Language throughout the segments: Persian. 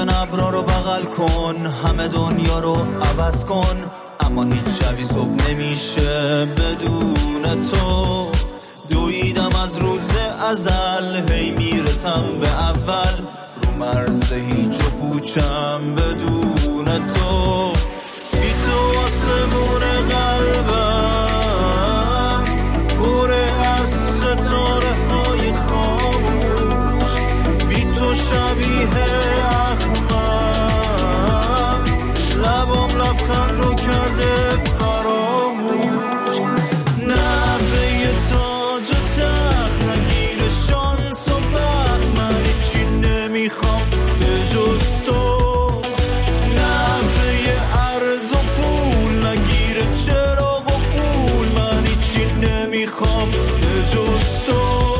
کن ابرا رو بغل کن، همه دنیا رو عوض کن، اما هیچ شبی صبح نمیشه بدون تو. دویدم از روز ازل، هی میرسم به اول، رو مرز هیچ و پوچم بدون تو. بی تو آسمون قلبم پر از ستاره های خاموش، بی تو شبیه اخمم، لبم لبخند رو کرده فراموش. نفه تاج و تخت نگیر شانس و بخت، من هیچی نمیخوام به جز تو. نفه ارز و پول نگیره چراغ و قول، من هیچی نمیخوام به جز تو.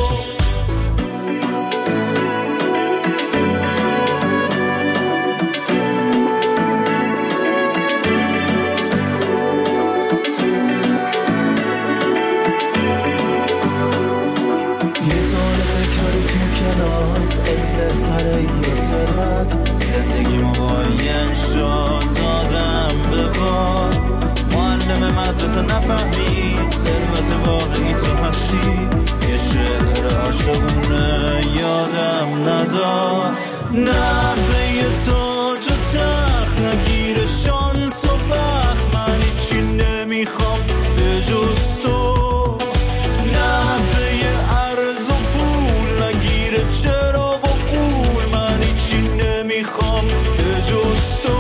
بهتره یا ثروت، زندگی مباین شد دادم به باد. معلم مدرسه نفهمید ثروت واقعی تو هستی، یه شعر عاشقونه یادم نداد. نفه تاج و تخت نگیره شانس و بخت، من هیچی نمیخوام به جز تو. نفه ارز و پول نگیره چراغ و قول، من هیچی نمیخوام به جز تو.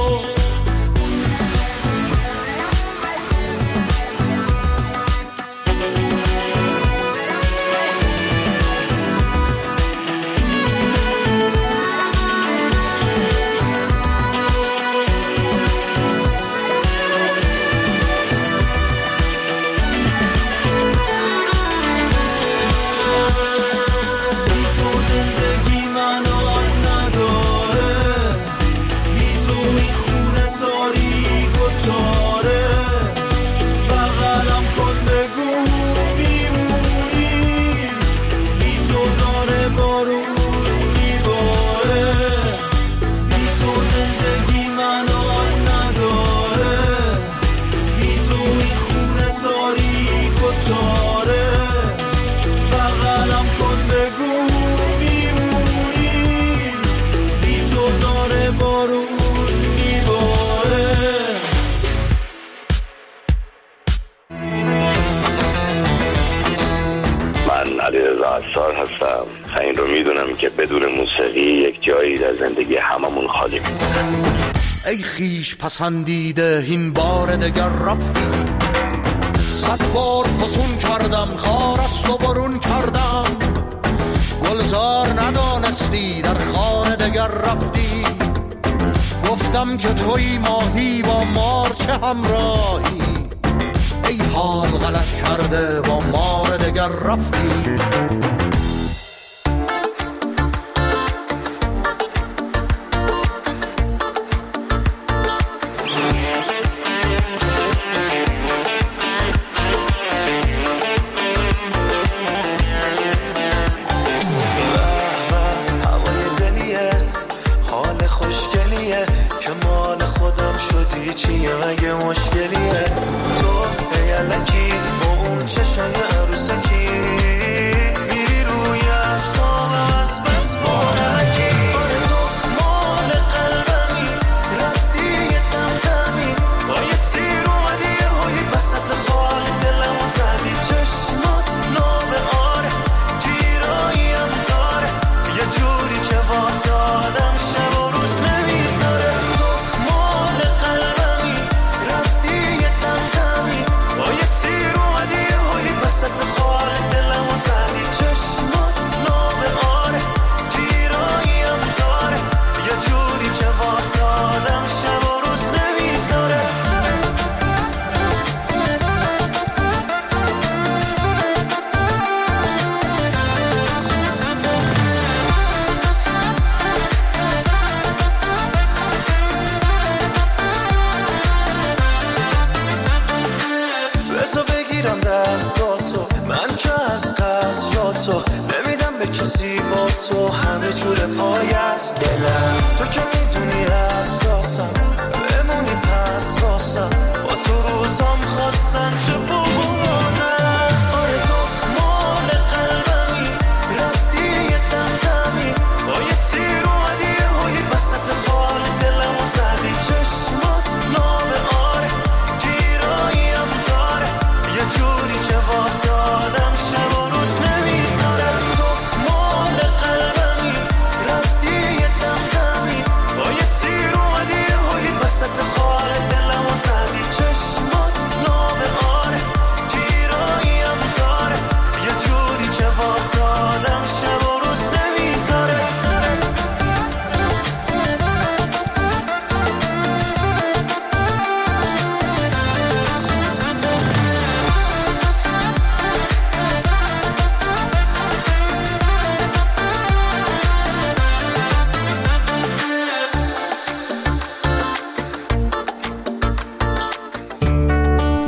هستم. این رو میدونم که بدون موسیقی یک جایی در زندگی هممون خالی میمونه. ای خیش پسندیده این بار دگر رفتی، 100 بار فسون کردم خار است و برون کردم، گلزار ندانستی در خانه دگر رفتی. گفتم که توی ماهی با مار چه همراهی، ای حال غلط کرده با مار دگر رفتی. چیه مگه مشکلیه تو ایالکی با اون چشای عروسکی میری روی اعصابم از بس بارلکی. آره تو مال قلبمی رفتی یه دمدمی با یه تیر اومدی یه هایی بسط خال دلمو زدی. چشمات نابه آره گیراییم داره یه جوری که واسه آدم شب و روز نمیذاره. وسط خال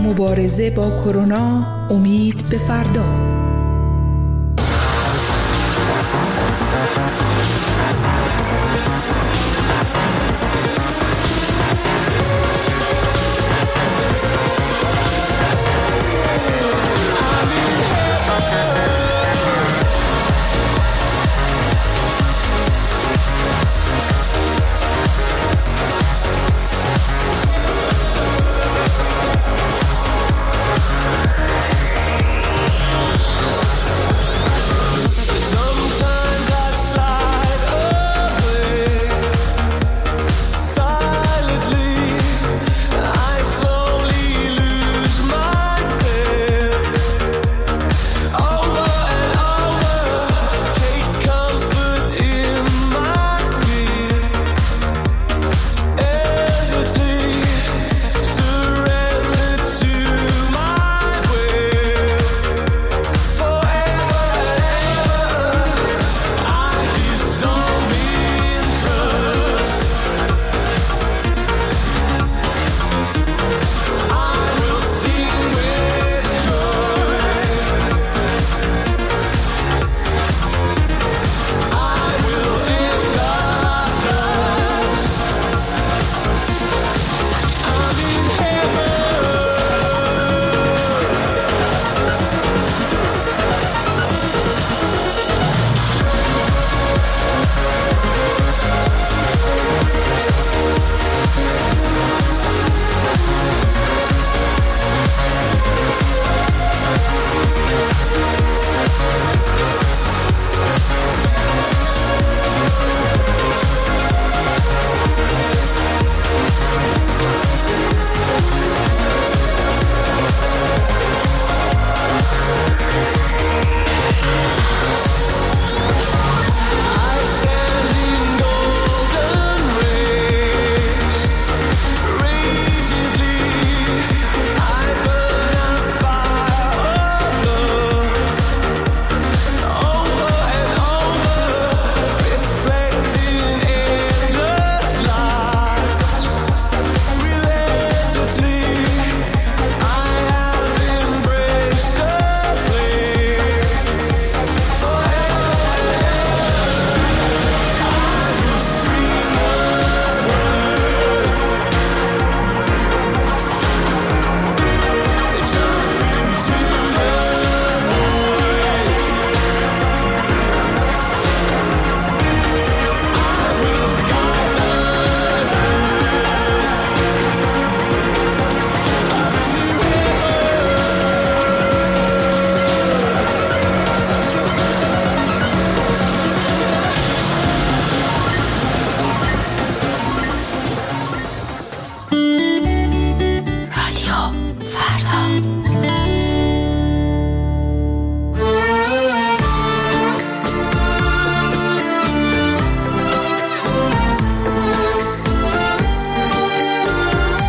مبارزه با کرونا، امید به فردا.